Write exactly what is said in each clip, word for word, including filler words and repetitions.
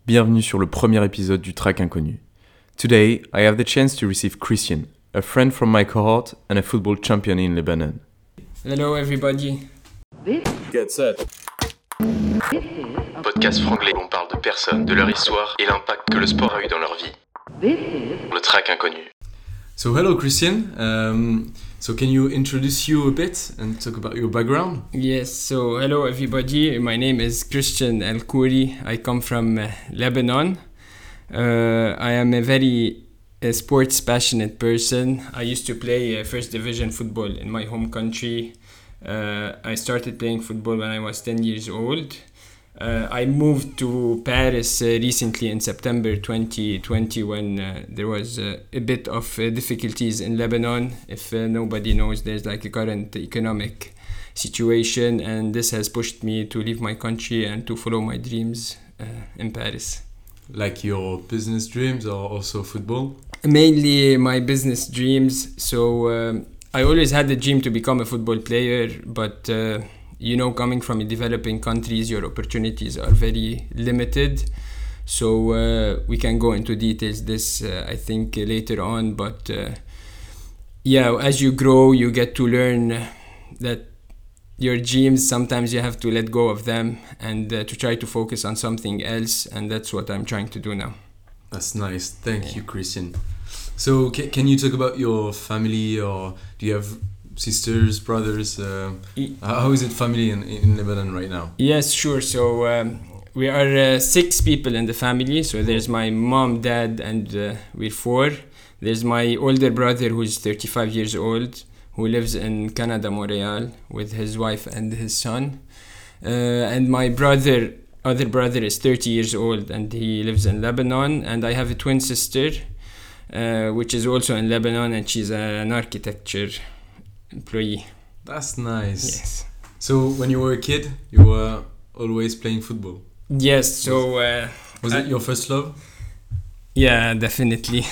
Bienvenue sur le premier épisode du Track Inconnu. Today, I have the chance to receive Christian, a friend from my cohort and a football champion in Lebanon. Hello everybody. Get set. Podcast franglais où on parle de personnes, de leur histoire et l'impact que le sport a eu dans leur vie. Le Track Inconnu. So hello Christian. Um, so can you introduce you a bit and talk about your background? Yes, so hello everybody. My name is Christian El Khouri. I come from uh, Lebanon. Uh, I am a very uh, sports passionate person. I used to play uh, first division football in my home country. Uh, I started playing football when I was ten years old. Uh, I moved to Paris uh, recently in September twenty twenty when uh, there was uh, a bit of uh, difficulties in Lebanon. If uh, nobody knows, there's like a current economic situation, and this has pushed me to leave my country and to follow my dreams uh, in Paris. Like your business dreams or also football? Mainly my business dreams. So um, I always had the dream to become a football player, but uh, you know, coming from developing countries, your opportunities are very limited. So uh, we can go into details this, uh, I think, uh, later on. But uh, yeah, as you grow, you get to learn that your dreams, sometimes you have to let go of them and uh, to try to focus on something else. And that's what I'm trying to do now. That's nice. Thank Yeah. you, Christian. So ca- can you talk about your family, or do you have sisters, brothers? Uh, E- how is it family in, in Lebanon right now? Yes, sure. So um, we are uh, six people in the family. So there's my mom, dad, and uh, we're four. There's my older brother who's thirty-five years old, who lives in Canada, Montreal, with his wife and his son. Uh, and my brother, other brother is thirty years old, and he lives in Lebanon. And I have a twin sister, uh, which is also in Lebanon, and she's an architecture employee. That's nice. Yes. So when you were a kid, you were always playing football. Yes, so... Uh, Was I- it your first love? Yeah, definitely.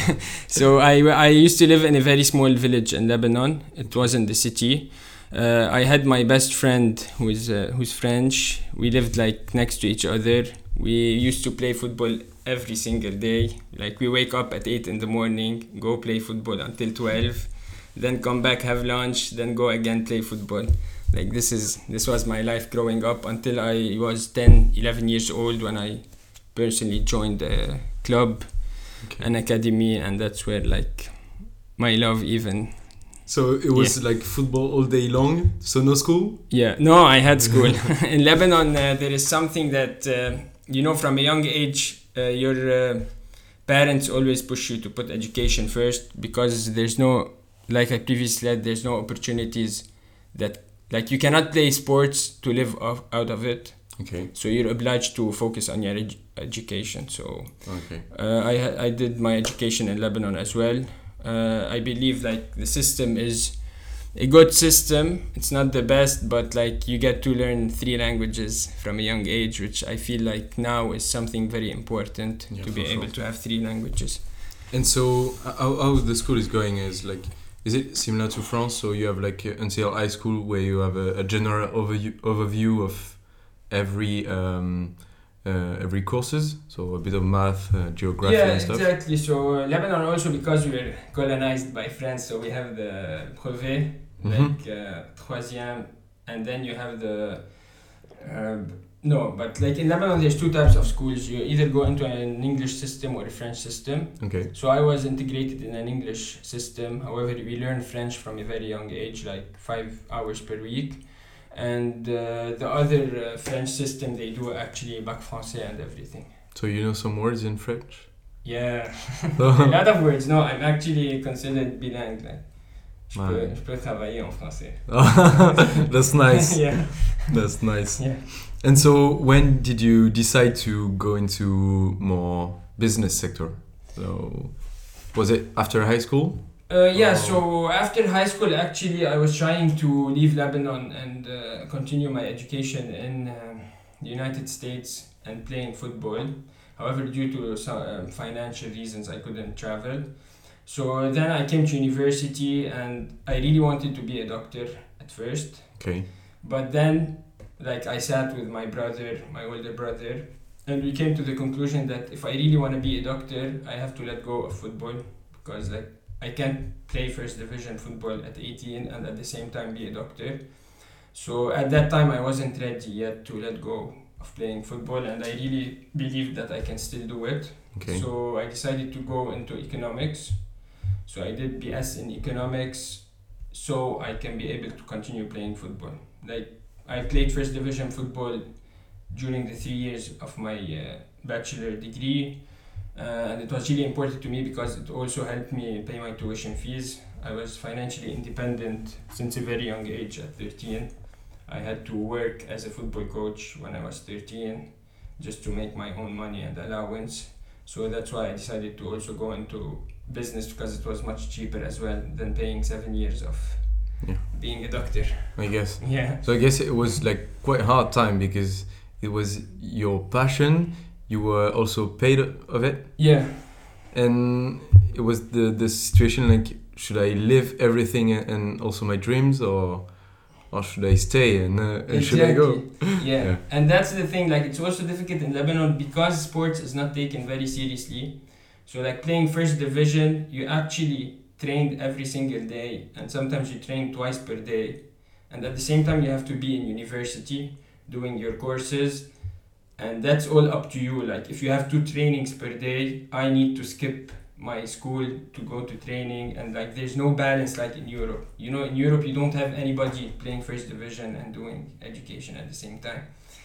So I, I used to live in a very small village in Lebanon. It wasn't the city. Uh, I had my best friend who's uh, who's French. We lived like next to each other. We used to play football every single day. Like we wake up at eight in the morning, go play football until twelve, then come back, have lunch, then go again play football. Like this is this was my life growing up until I was ten, eleven years old when I personally joined a club, Okay. an academy, and that's where like my love even. So it was like football all day long, so no school? Yeah, no, I had school. In Lebanon, uh, there is something that, uh, you know, from a young age, uh, your uh, parents always push you to put education first, because there's no, like I previously said, there's no opportunities that, like you cannot play sports to live off, out of it. Okay. So you're obliged to focus on your edu- education. So Okay. uh, I ha- I did my education in Lebanon as well. Uh, I believe like the system is a good system. It's not the best, but like you get to learn three languages from a young age, which I feel like now is something very important, Yeah, to be for able sure. to have three languages. And so how, how the school is going is like, is it similar to France? So you have like uh, until high school where you have a, a general overview, overview of every um, uh, every courses, so a bit of math, uh, geography Yeah, and stuff. exactly. So uh, Lebanon also, because we were colonized by France, so we have the brevet, Mhm. like uh, troisième, and then you have the uh, no, but like in Lebanon, there's two types of schools. You either go into an English system or a French system. Okay. So I was integrated in an English system. However, we learn French from a very young age, like five hours per week. And uh, the other uh, French system, they do actually bac français and everything. So you know some words in French? Yeah, a lot of words. No, I'm actually considered bilingue. Like, je, Ouais. peux, je peux travailler en français. That's nice. Yeah. That's nice. Yeah. And so when did you decide to go into more business sector? So was it after high school? Uh, yeah, Oh. so after high school, actually, I was trying to leave Lebanon and uh, continue my education in uh, the United States and playing football. However, due to some um, financial reasons, I couldn't travel. So then I came to university, and I really wanted to be a doctor at first. Okay. But then, like, I sat with my brother, my older brother, and we came to the conclusion that if I really want to be a doctor, I have to let go of football, because like I can't play first division football at eighteen and at the same time be a doctor. So at that time I wasn't ready yet to let go of playing football, and I really believed that I can still do it. Okay. So I decided to go into economics. So I did B S in economics so I can be able to continue playing football. Like I played first division football during the three years of my uh, bachelor degree, uh, and it was really important to me because it also helped me pay my tuition fees. I was financially independent since a very young age at thirteen. I had to work as a football coach when I was thirteen just to make my own money and allowance. So that's why I decided to also go into business, because it was much cheaper as well than paying seven years of yeah. being a doctor. I guess. Yeah. So I guess it was like quite a hard time because it was your passion. You were also paid of it. Yeah. And it was the the situation like, should I live everything and also my dreams, or or should I stay and, uh, and Exactly. should I go? Yeah. Yeah. And that's the thing, like it's also difficult in Lebanon because sports is not taken very seriously. So like playing first division, you actually trained every single day, and sometimes you train twice per day. And at the same time you have to be in university doing your courses, and that's all up to you. Like if you have two trainings per day, I need to skip my school to go to training, and like there's no balance like in Europe. You know, in Europe you don't have anybody playing first division and doing education at the same time.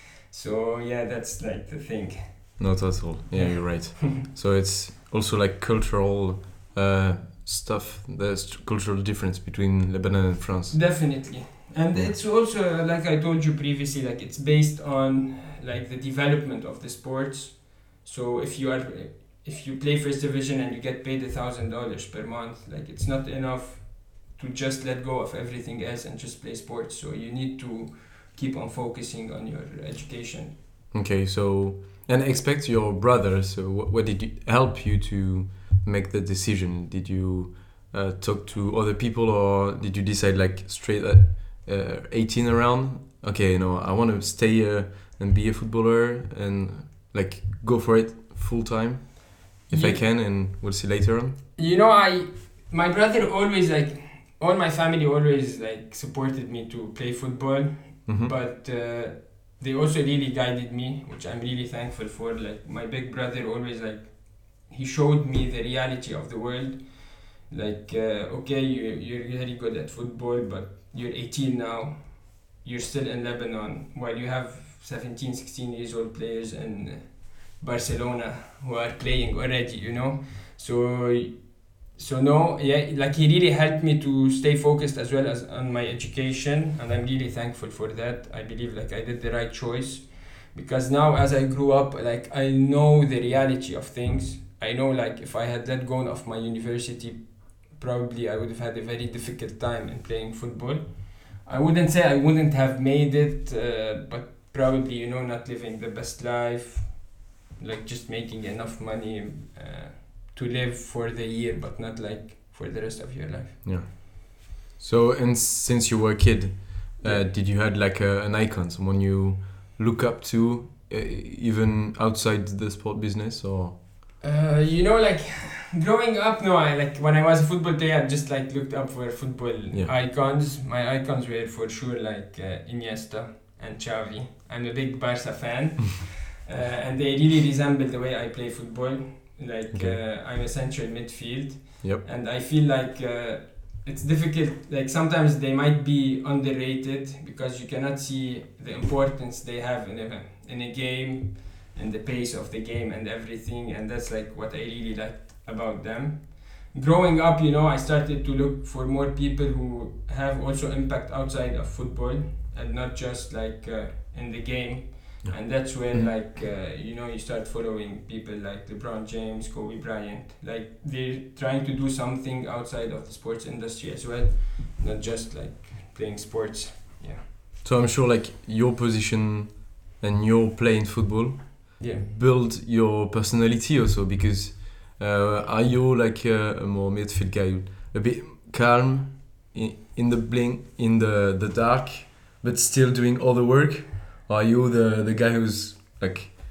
So yeah, that's like the thing. Not at all. Yeah, Yeah. you're right. So it's also like cultural uh, stuff. There's cultural difference between Lebanon and France. Definitely. And Yeah. it's also, like I told you previously, like it's based on like the development of the sports. So if you are if you play first division and you get paid a thousand dollars per month, like it's not enough to just let go of everything else and just play sports. So you need to keep on focusing on your education. Okay, so and expect your brother. So what, what did you, help you to make the decision? Did you uh, talk to other people, or did you decide like straight at uh, eighteen around? Okay, you know, I want to stay uh, and be a footballer and like go for it full time if I Yeah. can, and we'll see later on. You know, I my brother always like all my family always like supported me to play football, Mhm. but uh, they also really guided me, which I'm really thankful for. Like my big brother always like he showed me the reality of the world. Like uh, okay, you you're very good at football, but you're eighteen now. You're still in Lebanon, while you have seventeen, sixteen years old players in Barcelona who are playing already, you know. So so no, yeah, like he really helped me to stay focused as well as on my education, and I'm really thankful for that. I believe like I did the right choice, because now as I grew up, like I know the reality of things. I know like if I had let go of my university, probably I would have had a very difficult time in playing football. I wouldn't say I wouldn't have made it, uh, but probably, you know, not living the best life, like just making enough money uh, to live for the year, but not like for the rest of your life. Yeah. So, and since you were a kid, uh, Yeah. did you had like a, an icon, someone you look up to, uh, even outside the sport business, or? Uh, you know, like growing up, no, I like when I was a football player, I just like looked up for football Yeah. icons. My icons were for sure like uh, Iniesta and Xavi. I'm a big Barca fan, uh, and they really resemble the way I play football. Like Okay. uh, I'm a central midfield, Yep. and I feel like uh, it's difficult. Like sometimes they might be underrated because you cannot see the importance they have in a in a game, and the pace of the game and everything, and that's like what I really liked about them. Growing up, you know, I started to look for more people who have also impact outside of football and not just like uh, in the game. Yeah. And that's when Mhm. like uh, you know, you start following people like LeBron James, Kobe Bryant. Like they're trying to do something outside of the sports industry as well, not just like playing sports. Yeah. So I'm sure like your position and your play in football Yeah. build your personality also, because uh, are you like a, a more midfield guy, a bit calm in, in the blink, in the, the dark, but still doing all the work? Or are you the, the guy who's like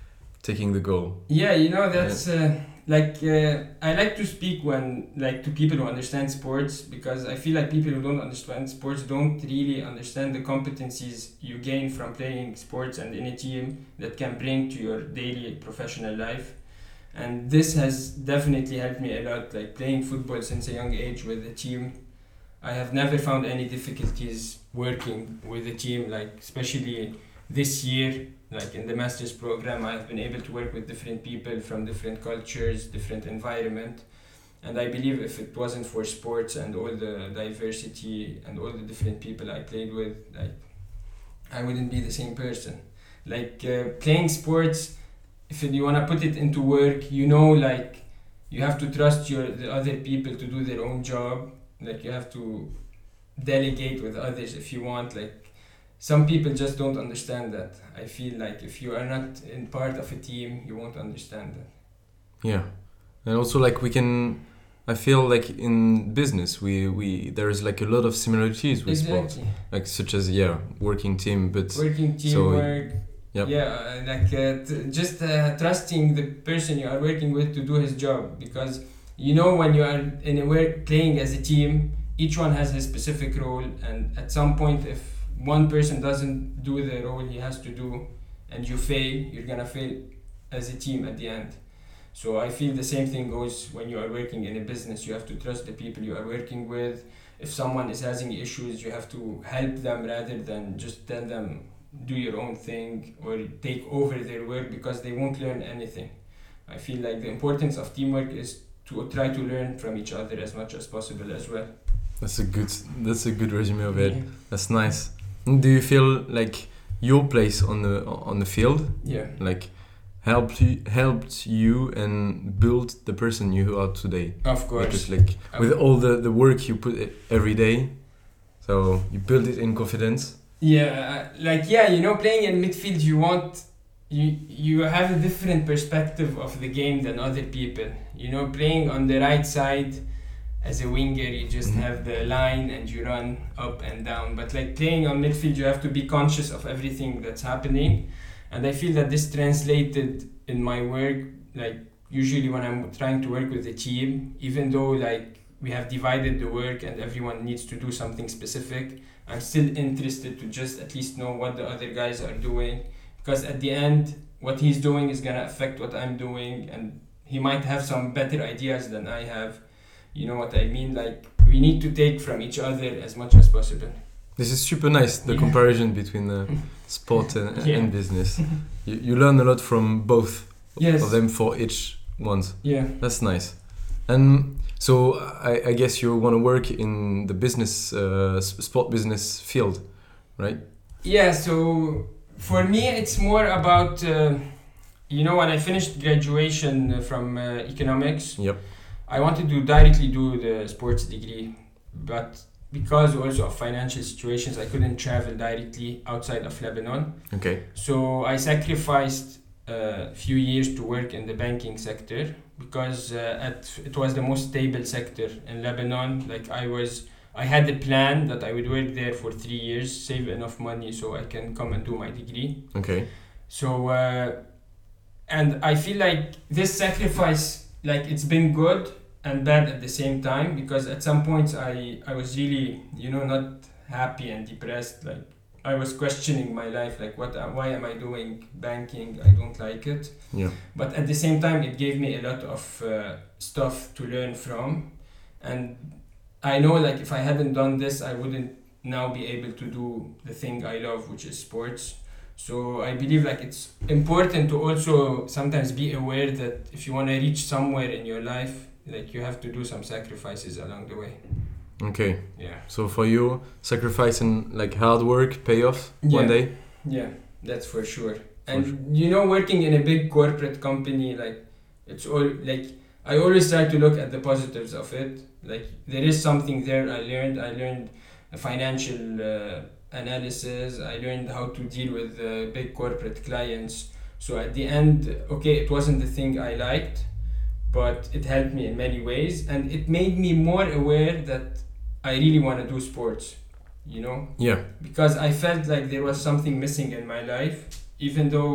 taking the goal. Yeah, you know, that's uh, like uh, I like to speak when like to people who understand sports, because I feel like people who don't understand sports don't really understand the competencies you gain from playing sports and in a team that can bring to your daily professional life. And this has definitely helped me a lot, like playing football since a young age with a team. I have never found any difficulties working with a team, like especially this year, like in the master's program, I've been able to work with different people from different cultures, different environment. And I believe if it wasn't for sports and all the diversity and all the different people I played with, like I wouldn't be the same person. Like uh, playing sports, if you want to put it into work, you know, like you have to trust your the other people to do their own job. Like you have to delegate with others if you want. Like some people just don't understand that. I feel like if you are not in part of a team, you won't understand that. Yeah, and also like we can, I feel like in business we we there is like a lot of similarities with Exactly. sports, like such as yeah, working team, but Working so teamwork. Yep. Yeah, uh, like uh, t- just uh, trusting the person you are working with to do his job, because you know when you are in a work playing as a team, each one has his specific role, and at some point if one person doesn't do the role he has to do and you fail, you're gonna fail as a team at the end. So I feel the same thing goes when you are working in a business. You have to trust the people you are working with. If someone is having issues, you have to help them rather than just tell them do your own thing or take over their work, because they won't learn anything. I feel like the importance of teamwork is to try to learn from each other as much as possible as well. that's a good that's a good resume of it. Yeah. That's nice. Do you feel like your place on the on the field Yeah. like helped you, helped you and build the person you are today? Of course. Because like with all the, the work you put every day, so you build it in confidence. Yeah, uh, like yeah, you know, playing in midfield, you want you you have a different perspective of the game than other people. You know, playing on the right side as a winger, you just Mhm. have the line and you run up and down. But like playing on midfield, you have to be conscious of everything that's happening. And I feel that this translated in my work, like usually when I'm trying to work with a team, even though like we have divided the work and everyone needs to do something specific, I'm still interested to just at least know what the other guys are doing, because at the end, what he's doing is gonna affect what I'm doing, and he might have some better ideas than I have. You know what I mean? Like we need to take from each other as much as possible. This is super nice, the Yeah. comparison between the sport and, Yeah. and business. You, you learn a lot from both Yes. of them for each one. Yeah. That's nice. And so I, I guess you want to work in the business, uh, s- sport business field, right? Yeah, so for me it's more about, uh, you know, when I finished graduation from uh, economics, Yep. I wanted to directly do the sports degree, but because also of financial situations, I couldn't travel directly outside of Lebanon. Okay. So I sacrificed a few years to work in the banking sector, because uh, at, it was the most stable sector in Lebanon. Like I was, I had a plan that I would work there for three years, save enough money so I can come and do my degree. Okay. So, uh, and I feel like this sacrifice, like it's been good and bad at the same time, because at some points I, I was really, you know, not happy and depressed. Like I was questioning my life, like what, why am I doing banking? I don't like it. Yeah. But at the same time, it gave me a lot of uh, stuff to learn from. And I know like if I hadn't done this, I wouldn't now be able to do the thing I love, which is sports. So I believe like it's important to also sometimes be aware that if you want to reach somewhere in your life, like you have to do some sacrifices along the way. Okay. Yeah. So for you, sacrifice and like hard work pay off Yeah. one day? Yeah, that's for sure. And you know, working in a big corporate company, like it's all like I always try to look at the positives of it. Like there is something there I learned. I learned a financial uh, analysis. I learned how to deal with uh, big corporate clients. So at the end, okay, it wasn't the thing I liked, but it helped me in many ways, and it made me more aware that I really want to do sports, you know? Yeah. Because I felt like there was something missing in my life, even though like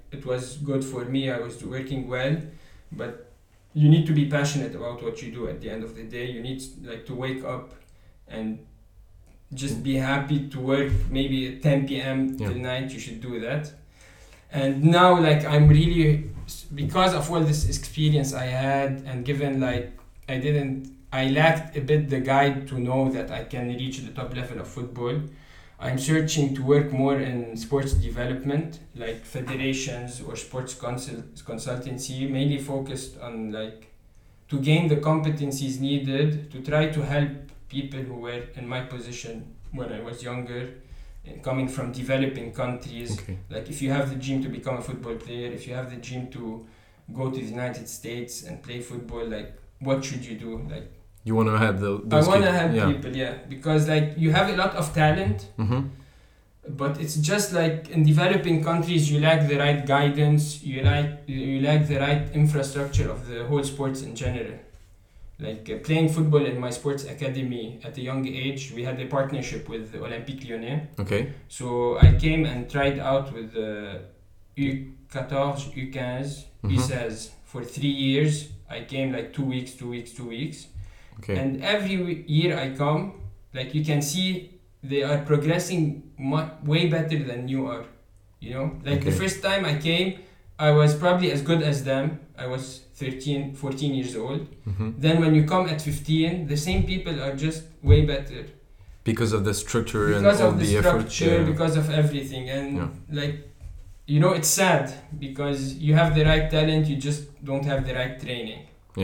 it was good for me. I was working well, but you need to be passionate about what you do at the end of the day. You need like to wake up and just be happy to work maybe at ten p.m. Yeah. till night. You should do that. And now like I'm really, because of all this experience I had, and given like I didn't I lacked a bit the guide to know that I can reach the top level of football. I'm searching to work more in sports development, like federations or sports consult- consultancy, mainly focused on like to gain the competencies needed to try to help people who were in my position when I was younger, coming from developing countries. Okay. Like if you have the dream to become a football player, if you have the dream to go to the United States and play football, like what should you do? Like You want to have the. I Those want to kids. help Yeah. people, yeah, because like you have a lot of talent, Mm-hmm. but it's just like in developing countries you lack the right guidance, you lack you lack the right infrastructure of the whole sports in general. Like uh, playing football in my sports academy at a young age, we had a partnership with the Olympique Lyonnais. Okay. So I came and tried out with the U fourteen, U fifteen, Mhm. U seize for three years. I came like two weeks, two weeks, two weeks. Okay. And every w- year I come, like you can see they are progressing mu- way better than you are. You know, like the Okay. first time I came, I was probably as good as them. I was thirteen, fourteen years old. Mm-hmm. Then when you come at fifteen, the same people are just way better. Because of the structure Because and all of the, the effort. structure, Yeah. because of everything. And Yeah. like, you know, it's sad because you have the right talent, you just don't have the right training.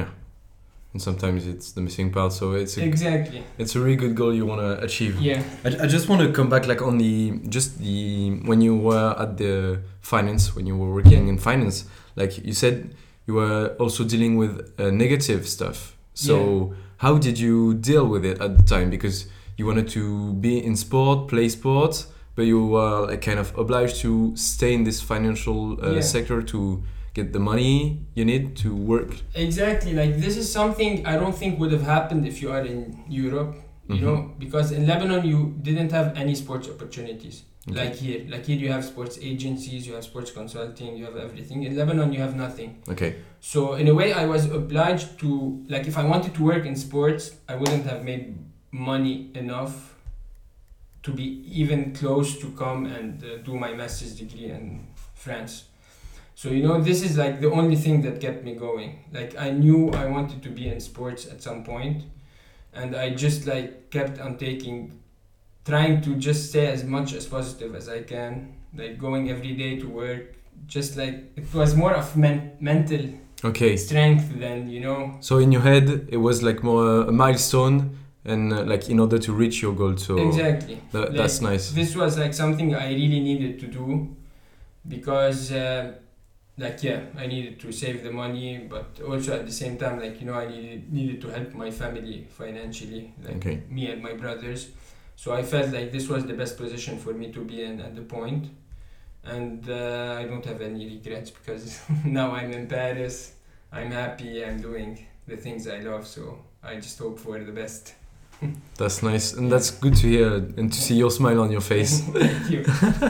And sometimes it's the missing part. So it's a, Exactly. it's a really good goal you want to achieve. Yeah. I, I just want to come back like on the just the when you were at the finance, when you were working in finance, like you said you were also dealing with uh, negative stuff. So how did you deal with it at the time? Because you wanted to be in sport, play sport, but you were like kind of obliged to stay in this financial uh, Yeah. sector to get the money you need to work. Exactly, like this is something I don't think would have happened if you are in Europe, you Mhm. know, because in Lebanon you didn't have any sports opportunities. Okay. Like here, like here you have sports agencies, you have sports consulting, you have everything. In Lebanon you have nothing. Okay. So in a way I was obliged to, like if I wanted to work in sports, I wouldn't have made money enough to be even close to come and uh, do my master's degree in France. So, you know, this is like the only thing that kept me going. Like I knew I wanted to be in sports at some point, and I just like kept on taking, trying to just stay as much as positive as I can, like going every day to work. Just like it was more of men- mental Okay. strength than, you know. So in your head, it was like more a milestone, and uh, like in order to reach your goal. So Exactly. tha- Like, that's nice. This was like something I really needed to do because, uh, like, yeah, I needed to save the money, but also at the same time, like, you know, I needed, needed to help my family financially, like Okay. me and my brothers. So I felt like this was the best position for me to be in at the point. And uh, I don't have any regrets because now I'm in Paris, I'm happy, I'm doing the things I love, so I just hope for the best. That's nice, and that's good to hear and to see your smile on your face. Thank you.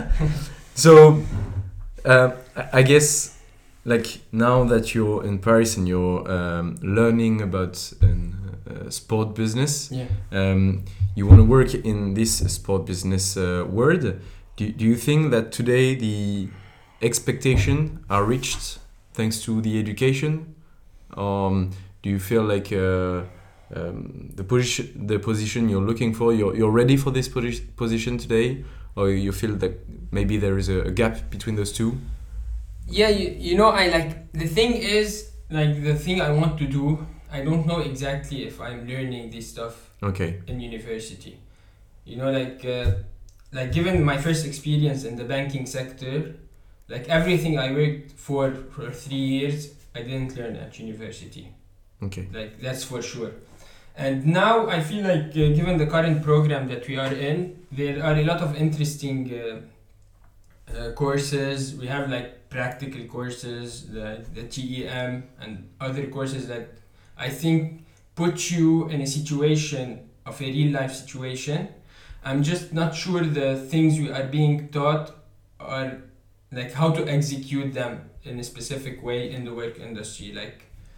So, uh, I I guess, like now that you're in Paris and you're um, learning about an, uh, sport business, Yeah. um, you want to work in this sport business uh, world. Do, do you think that today the expectations are reached thanks to the education? Um, do you feel like uh, um, the position the position you're looking for, you're, you're ready for this posi- position today? Or you feel that maybe there is a, a gap between those two? Yeah, you, you know, I like, the thing is, like the thing I want to do, I don't know exactly if I'm learning this stuff Okay. in university. You know, like, uh, like given my first experience in the banking sector, like everything I worked for for three years, I didn't learn at university. Okay. Like that's for sure. And now I feel like uh, given the current program that we are in, there are a lot of interesting uh, uh, courses. We have like practical courses, the, the T E M and other courses that I think put you in a situation of a real life situation. I'm just not sure the things we are being taught are like how to execute them in a specific way in the work industry. Like,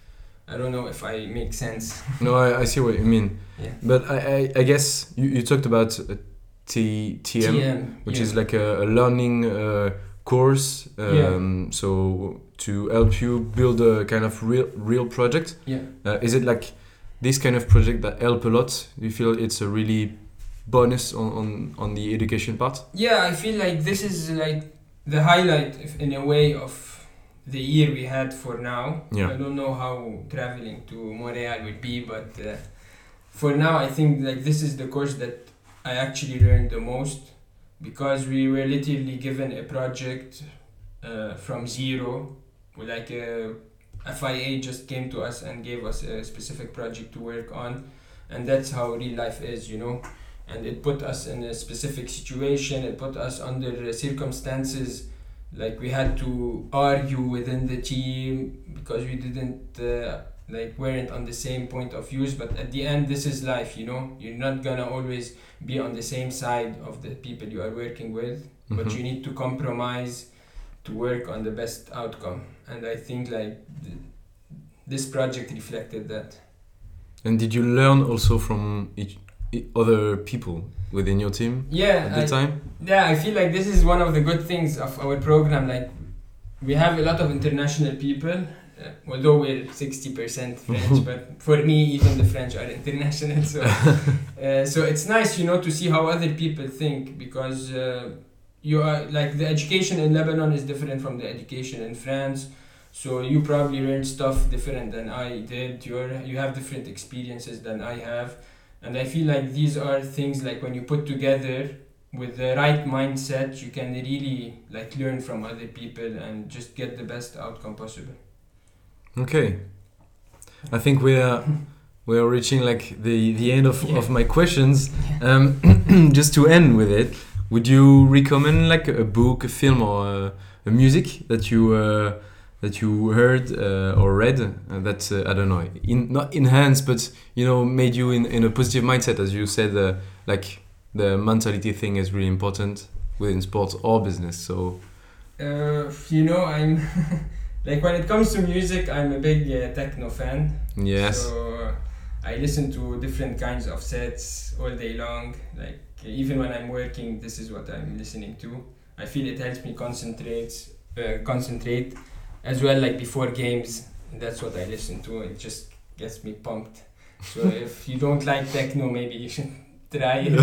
I don't know if I make sense. No, I, I see what you mean. Yeah. But I, I, I guess you, you talked about uh, T, TM, T M, which yeah. is like a, a learning uh, course. Um, Yeah. So to help you build a kind of real real project. Yeah. Uh, is it like this kind of project that help a lot? Do you feel it's a really bonus on, on, on the education part? Yeah, I feel like this is like the highlight if, in a way of the year we had for now. Yeah. I don't know how traveling to Montreal would be, but uh, for now I think like this is the course that I actually learned the most, because we were literally given a project uh, from zero. Like a F I A just came to us and gave us a specific project to work on, and that's how real life is, you know. And it put us in a specific situation, it put us under circumstances like we had to argue within the team because we didn't uh, like weren't on the same point of views. But at the end, this is life, you know. You're not gonna always be on the same side of the people you are working with, mm-hmm. but you need to compromise to work on the best outcome. And I think like th- this project reflected that. And did you learn also from each other people within your team yeah, at the I, time? Yeah, I feel like this is one of the good things of our program. Like, we have a lot of international people, uh, although we're sixty percent French, but for me, even the French are international. So, uh, so it's nice, you know, to see how other people think, because uh, you are like the education in Lebanon is different from the education in France. So you probably learned stuff different than I did. You're you have different experiences than I have. And I feel like these are things like when you put together with the right mindset, you can really like learn from other people and just get the best outcome possible. Okay. I think we are we are reaching like the, the end of, yeah. of my questions. Um, just to end with it, would you recommend like a book, a film, or a, a music that you uh, that you heard uh, or read uh, that uh, I don't know, in, not enhanced, but you know, made you in, in a positive mindset, as you said, uh, like the mentality thing is really important within sports or business. So, uh, you know, I'm like when it comes to music, I'm a big uh, techno fan. Yes. So uh, I listen to different kinds of sets all day long. Like even when I'm working, this is what I'm listening to. I feel it helps me concentrate. Uh, concentrate. As well, like before games, that's what I listen to. It just gets me pumped. So if you don't like techno, maybe you should try it.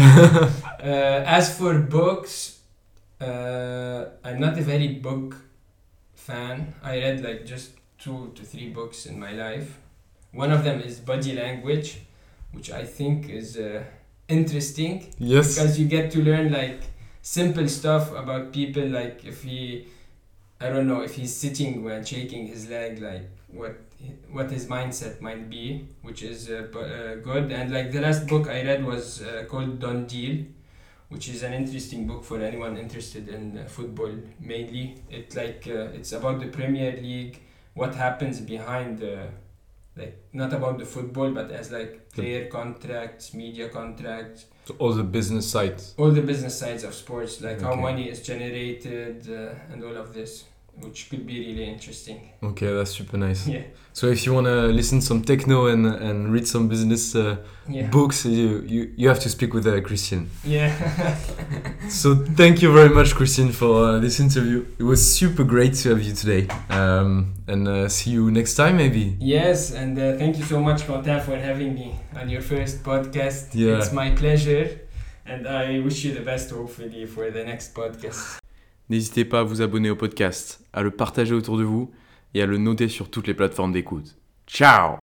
uh, as for books, uh, I'm not a very book fan. I read like just two to three books in my life. One of them is Body Language, which I think is uh, interesting. Yes. Because you get to learn like simple stuff about people, like if he... I don't know, if he's sitting when shaking his leg, like what what his mindset might be, which is uh, uh, good. And like the last book I read was uh, called Done Deal, which is an interesting book for anyone interested in uh, football mainly. It like uh, it's about the Premier League, what happens behind the, like not about the football, but as like player contracts, media contracts. So all the business sides. All the business sides of sports, like okay. how money is generated uh, and all of this, which could be really interesting. Okay, that's super nice. Yeah. So if you want to listen some techno and and read some business uh, yeah. books, you, you you have to speak with uh, Christian. Yeah. So thank you very much, Christian, for uh, this interview. It was super great to have you today. Um, and uh, see you next time, maybe. Yes, and uh, thank you so much, Quentin, for having me on your first podcast. Yeah. It's my pleasure, and I wish you the best, hopefully, for the next podcast. N'hésitez pas à vous abonner au podcast, à le partager autour de vous et à le noter sur toutes les plateformes d'écoute. Ciao!